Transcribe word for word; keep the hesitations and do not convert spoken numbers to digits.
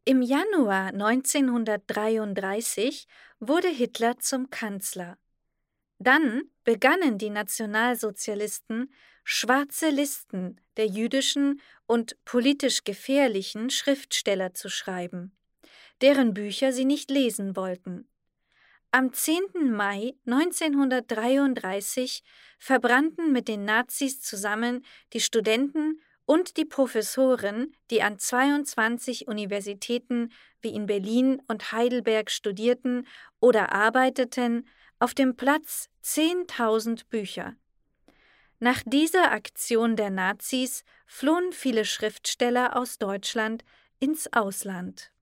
Im Januar neunzehnhundertdreiunddreißig wurde Hitler zum Kanzler. Dann begannen die Nationalsozialisten, schwarze Listen der jüdischen und politisch gefährlichen Schriftsteller zu schreiben, deren Bücher sie nicht lesen wollten. Am zehnten Mai neunzehnhundertdreiunddreißig verbrannten mit den Nazis zusammen die Studenten und die Professoren, die an zweiundzwanzig Universitäten wie in Berlin und Heidelberg studierten oder arbeiteten, auf dem Platz zehntausend Bücher. Nach dieser Aktion der Nazis flohen viele Schriftsteller aus Deutschland ins Ausland.